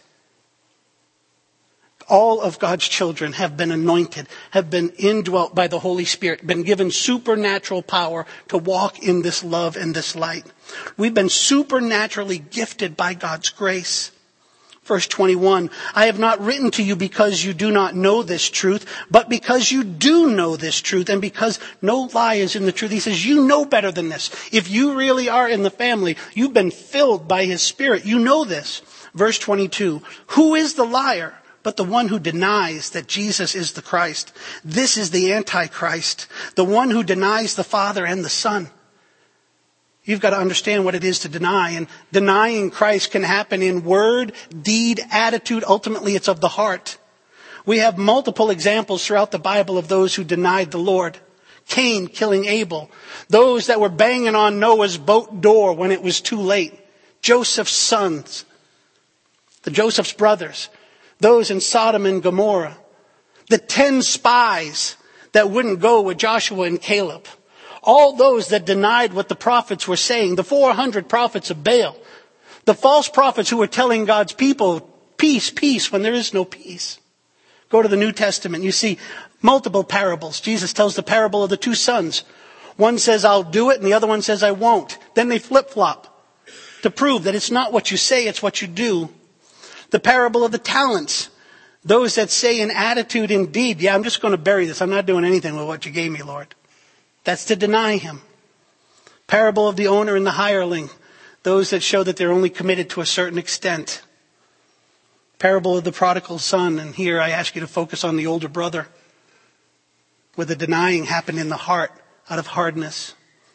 All of God's children have been anointed, have been indwelt by the Holy Spirit, been given supernatural power to walk in this love and this light. We've been supernaturally gifted by God's grace. Verse 21, I have not written to you because you do not know this truth, but because you do know this truth, and because no lie is in the truth. He says, you know better than this. If you really are in the family, you've been filled by His Spirit. You know this. Verse 22, who is the liar but the one who denies that Jesus is the Christ? This is the Antichrist, the one who denies the Father and the Son. You've got to understand what it is to deny. And denying Christ can happen in word, deed, attitude. Ultimately, it's of the heart. We have multiple examples throughout the Bible of those who denied the Lord. Cain killing Abel. Those that were banging on Noah's boat door when it was too late. Joseph's sons. Joseph's brothers. Those in Sodom and Gomorrah. The 10 spies that wouldn't go with Joshua and Caleb. All those that denied what the prophets were saying. The 400 prophets of Baal. The false prophets who were telling God's people, peace, peace, when there is no peace. Go to the New Testament. You see multiple parables. Jesus tells the parable of the 2 sons. One says, I'll do it, and the other one says, I won't. Then they flip-flop to prove that it's not what you say, it's what you do. The parable of the talents. Those that say in attitude, in deed, yeah, I'm just going to bury this. I'm not doing anything with what you gave me, Lord. That's to deny Him. Parable of the owner and the hireling. Those that show that they're only committed to a certain extent. Parable of the prodigal son. And here I ask you to focus on the older brother. Where the denying happened in the heart out of hardness.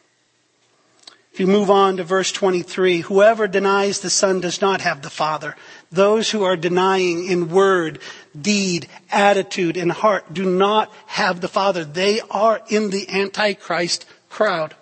If you move on to verse 23, whoever denies the Son does not have the Father. Those who are denying in word, deed, attitude, and heart do not have the Father. They are in the Antichrist crowd.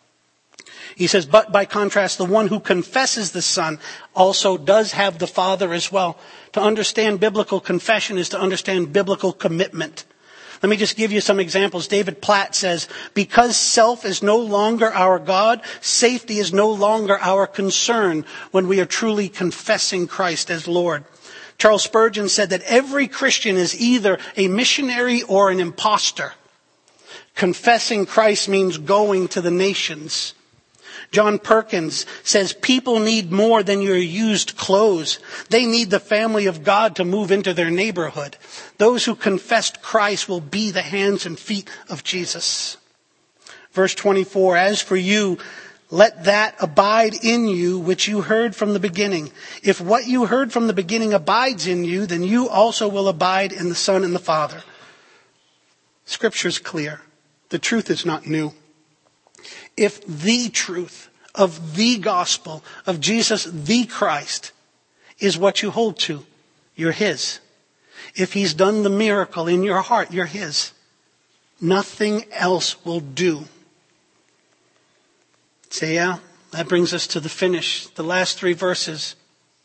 He says, but by contrast, the one who confesses the Son also does have the Father as well. To understand biblical confession is to understand biblical commitment. Let me just give you some examples. David Platt says, because self is no longer our God, safety is no longer our concern when we are truly confessing Christ as Lord. Charles Spurgeon said that every Christian is either a missionary or an imposter. Confessing Christ means going to the nations. John Perkins says people need more than your used clothes. They need the family of God to move into their neighborhood. Those who confessed Christ will be the hands and feet of Jesus. Verse 24, as for you, Let that abide in you which you heard from the beginning. If what you heard from the beginning abides in you, then you also will abide in the Son and the Father. Scripture is clear. The truth is not new. If the truth of the gospel of Jesus the Christ is what you hold to, you're his. If he's done the miracle in your heart, you're his. Nothing else will do. So yeah, that brings us to the finish. The last 3 verses.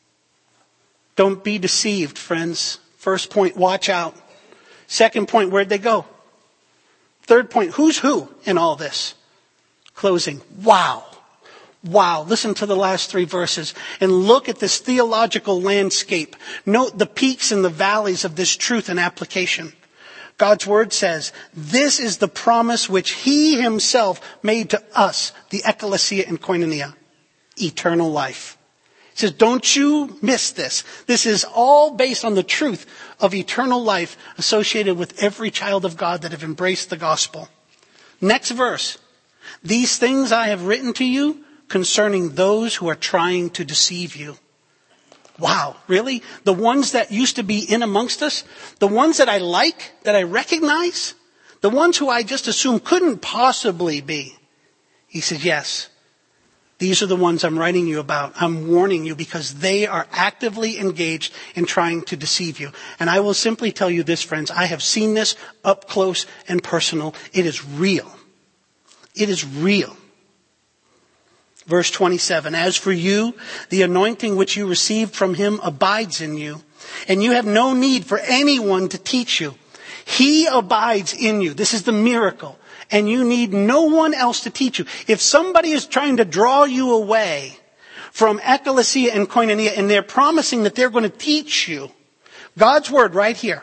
Don't be deceived, friends. First point, watch out. Second point, where'd they go? Third point, who's who in all this? Closing. Wow. Wow. Listen to the last 3 verses and look at this theological landscape. Note the peaks and the valleys of this truth and application. God's word says, this is the promise which he himself made to us, the ecclesia and koinonia, eternal life. He says, don't you miss this. This is all based on the truth of eternal life associated with every child of God that have embraced the gospel. Next verse. These things I have written to you concerning those who are trying to deceive you. Wow, really? The ones that used to be in amongst us? The ones that I like, that I recognize? The ones who I just assumed couldn't possibly be? He said, yes. These are the ones I'm writing you about. I'm warning you because they are actively engaged in trying to deceive you. And I will simply tell you this, friends. I have seen this up close and personal. It is real. It is real. Verse 27, as for you, the anointing which you received from him abides in you, and you have no need for anyone to teach you. He abides in you. This is the miracle. And you need no one else to teach you. If somebody is trying to draw you away from ecclesia and koinonia, and they're promising that they're going to teach you, God's word right here.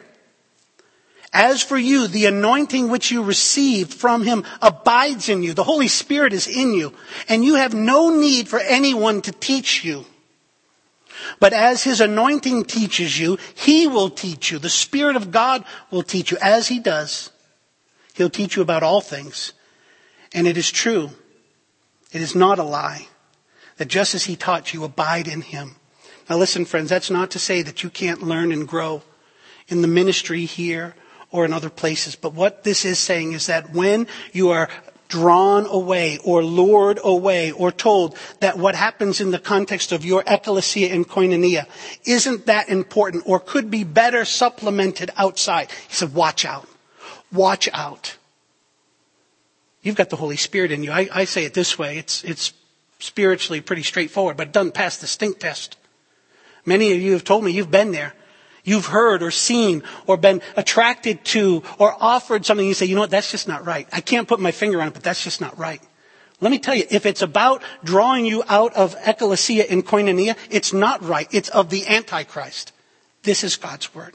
As for you, the anointing which you received from him abides in you. The Holy Spirit is in you. And you have no need for anyone to teach you. But as his anointing teaches you, he will teach you. The Spirit of God will teach you. As he does, he'll teach you about all things. And it is true. It is not a lie. That just as he taught you, abide in him. Now listen, friends, that's not to say that you can't learn and grow in the ministry here or in other places. But what this is saying is that when you are drawn away or lured away or told that what happens in the context of your ecclesia and koinonia isn't that important or could be better supplemented outside, he said, watch out. Watch out. You've got the Holy Spirit in you. I say it this way. It's spiritually pretty straightforward, but it doesn't pass the stink test. Many of you have told me you've been there. You've heard or seen or been attracted to or offered something. You say, you know what, that's just not right. I can't put my finger on it, but that's just not right. Let me tell you, if it's about drawing you out of ecclesia and koinonia, it's not right. It's of the Antichrist. This is God's word.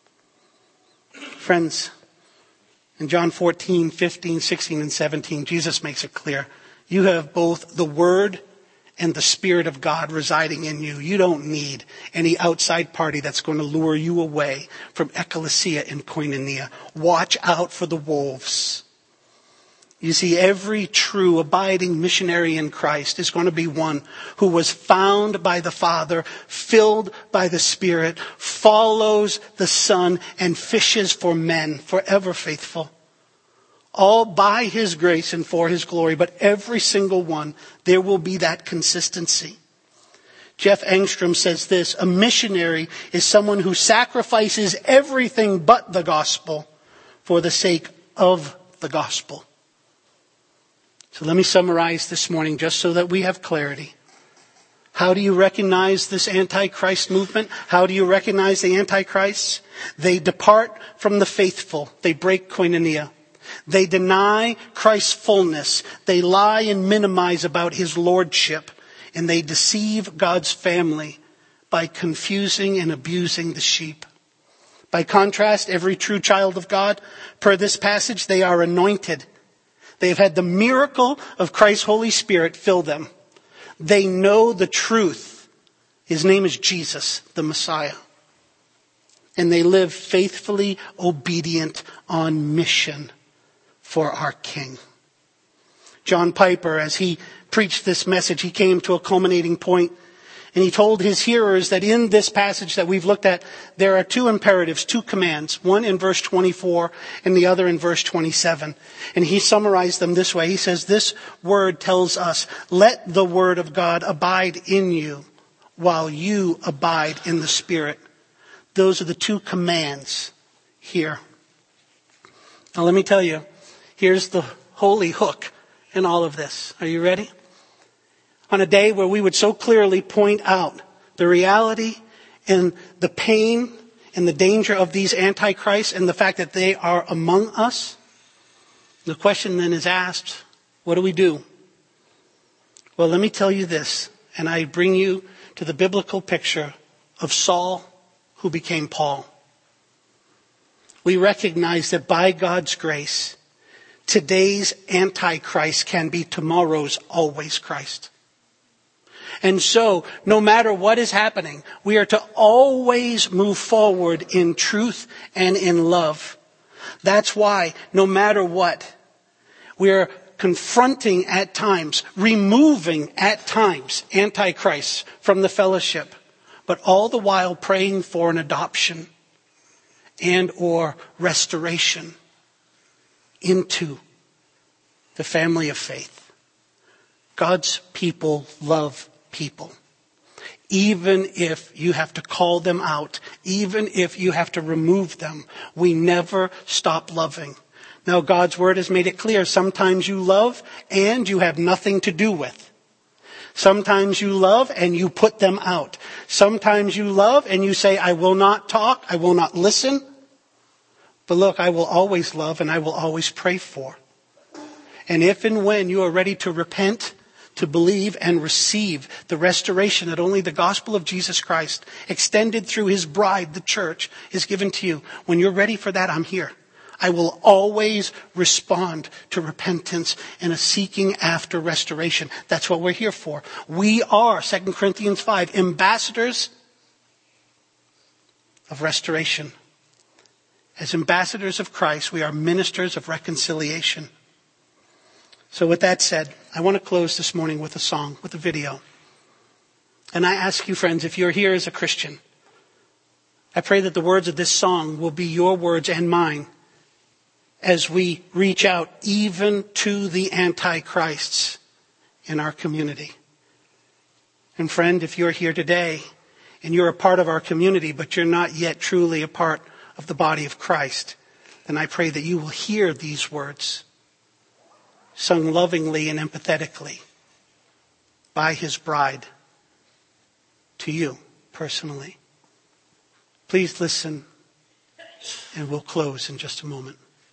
Friends, in John 14, 15, 16, and 17, Jesus makes it clear. You have both the word and the Spirit of God residing in you. You don't need any outside party that's going to lure you away from ecclesia and koinonia. Watch out for the wolves. You see, every true abiding missionary in Christ is going to be one who was found by the Father, filled by the Spirit, follows the Son, and fishes for men, forever faithful. All by his grace and for his glory, but every single one, there will be that consistency. Jeff Engstrom says this, a missionary is someone who sacrifices everything but the gospel for the sake of the gospel. So let me summarize this morning just so that we have clarity. How do you recognize this Antichrist movement? How do you recognize the Antichrists? They depart from the faithful. They break koinonia. They deny Christ's fullness. They lie and minimize about his lordship. And they deceive God's family by confusing and abusing the sheep. By contrast, every true child of God, per this passage, they are anointed. They have had the miracle of Christ's Holy Spirit fill them. They know the truth. His name is Jesus, the Messiah. And they live faithfully obedient on mission for our King. John Piper, as he preached this message, he came to a culminating point, and he told his hearers that in this passage that we've looked at, there are two imperatives, two commands, one in verse 24 and the other in verse 27. And he summarized them this way. He says, this word tells us, let the word of God abide in you while you abide in the Spirit. Those are the two commands here. Now let me tell you, here's the holy hook in all of this. Are you ready? On a day where we would so clearly point out the reality and the pain and the danger of these antichrists and the fact that they are among us, the question then is asked, what do we do? Well, let me tell you this, and I bring you to the biblical picture of Saul who became Paul. We recognize that by God's grace, today's antichrist can be tomorrow's always Christ. And so, no matter what is happening, we are to always move forward in truth and in love. That's why, no matter what, we are confronting at times, removing at times, antichrists from the fellowship, but all the while praying for an adoption and or restoration into the family of faith. God's people love people. Even if you have to call them out, even if you have to remove them, we never stop loving. Now, God's word has made it clear. Sometimes you love and you have nothing to do with. Sometimes you love and you put them out. Sometimes you love and you say, I will not talk, I will not listen. But look, I will always love and I will always pray for. And if and when you are ready to repent, to believe and receive the restoration that only the gospel of Jesus Christ, extended through his bride, the church, is given to you. When you're ready for that, I'm here. I will always respond to repentance and a seeking after restoration. That's what we're here for. We are, 2 Corinthians 5, ambassadors of restoration. As ambassadors of Christ, we are ministers of reconciliation. So with that said, I want to close this morning with a song, with a video. And I ask you, friends, if you're here as a Christian, I pray that the words of this song will be your words and mine as we reach out even to the antichrists in our community. And friend, if you're here today and you're a part of our community, but you're not yet truly a part of the body of Christ, then I pray that you will hear these words sung lovingly and empathetically by his bride to you personally. Please listen, and we'll close in just a moment.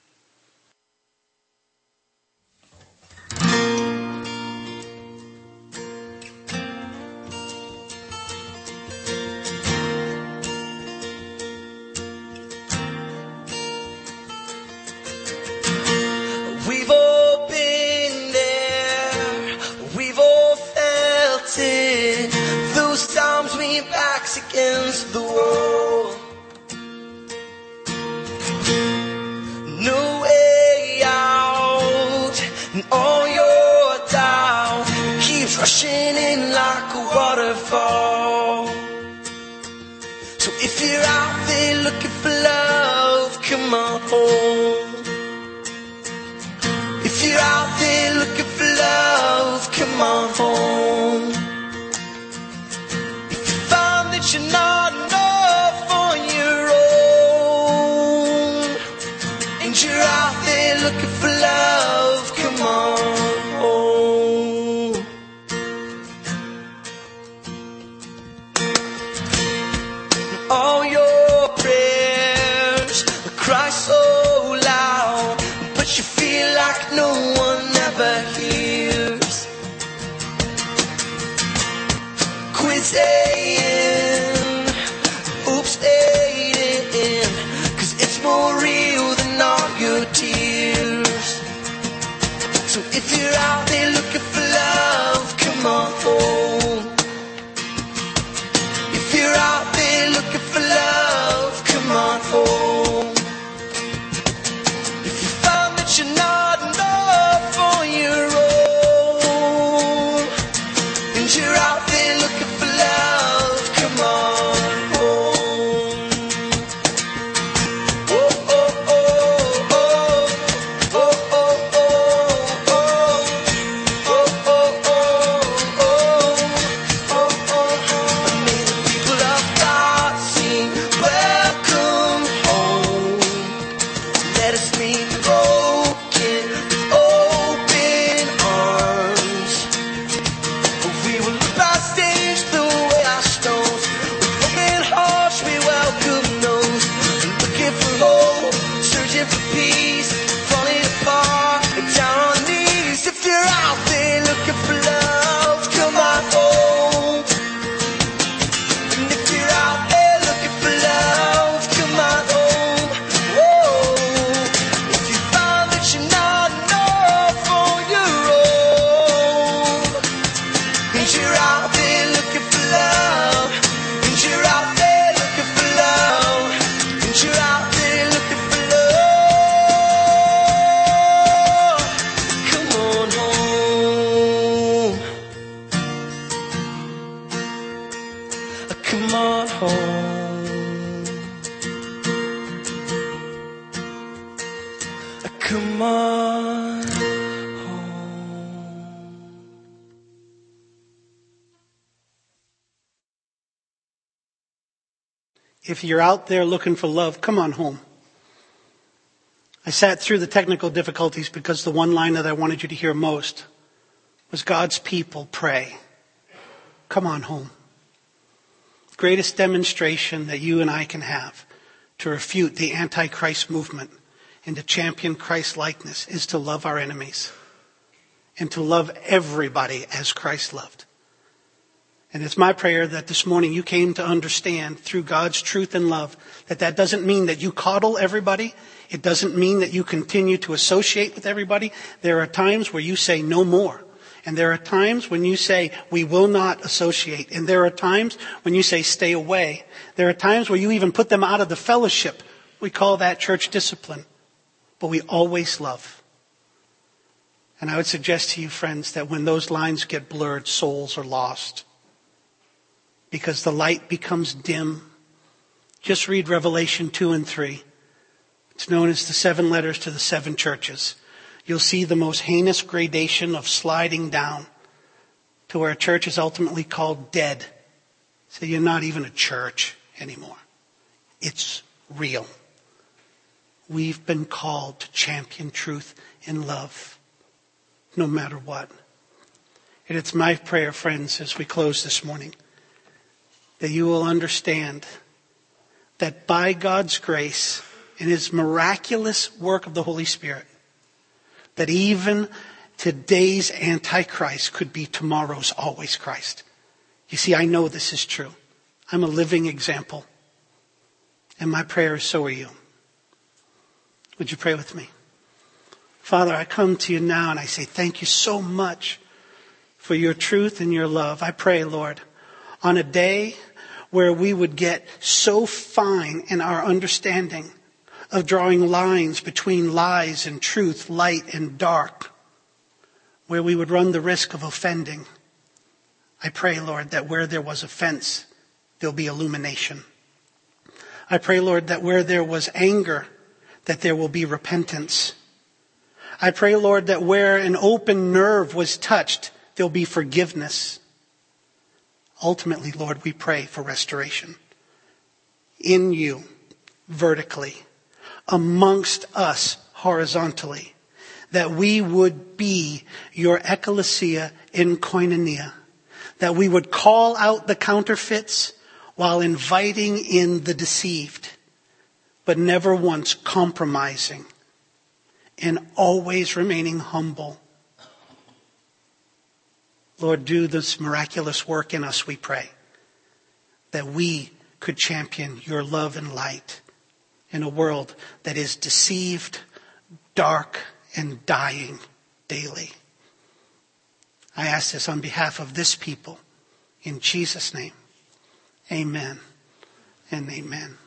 We've all been there, we've all felt it. Those times when your back's against the wall, no way out, and all your doubt keeps rushing in like a waterfall. So if you're out there looking for love, come on home. If you're out there looking for love, come on home. If you find that you're not enough on your own, and you're out there looking for love, come on home. And all your prayers cry so loud, but you feel like no one ever hears. Quit saying, oops, staying, 'cause it's more real than all your tears. So if you're out there looking for love, come on home. If you're out there looking for love, come on home. If you find that you're not enough on your own, And you're out there looking for love. And you're out there looking for love. And you're out there looking for love. Come on home. Come on home. Come on home. If you're out there looking for love, come on home. I sat through the technical difficulties because the one line that I wanted you to hear most was God's people pray. Come on home. Greatest demonstration that you and I can have to refute the Antichrist movement and to champion Christ likeness is to love our enemies and to love everybody as Christ loved. And it's my prayer that this morning you came to understand through God's truth and love that that doesn't mean that you coddle everybody. It doesn't mean that you continue to associate with everybody. There are times where you say no more. And there are times when you say we will not associate. And there are times when you say stay away. There are times where you even put them out of the fellowship. We call that church discipline. But we always love. And I would suggest to you, friends, that when those lines get blurred, souls are lost. Because the light becomes dim. Just read Revelation 2 and 3. It's known as the 7 letters to the 7 churches. You'll see the most heinous gradation of sliding down to where a church is ultimately called dead. So you're not even a church anymore. It's real. We've been called to champion truth and love, no matter what. And it's my prayer, friends, as we close this morning, that you will understand that by God's grace and His miraculous work of the Holy Spirit, that even today's Antichrist could be tomorrow's always Christ. You see, I know this is true. I'm a living example. And my prayer is so are you. Would you pray with me? Father, I come to you now and I say thank you so much for your truth and your love. I pray, Lord, on a day where we would get so fine in our understanding of drawing lines between lies and truth, light and dark, where we would run the risk of offending. I pray, Lord, that where there was offense, there'll be illumination. I pray, Lord, that where there was anger, that there will be repentance. I pray, Lord, that where an open nerve was touched, there'll be forgiveness. Ultimately, Lord, we pray for restoration. In you, vertically, amongst us, horizontally, that we would be your ecclesia in koinonia, that we would call out the counterfeits while inviting in the deceived, but never once compromising and always remaining humble. Lord, do this miraculous work in us, we pray, that we could champion your love and light in a world that is deceived, dark, and dying daily. I ask this on behalf of this people, in Jesus' name. Amen and amen.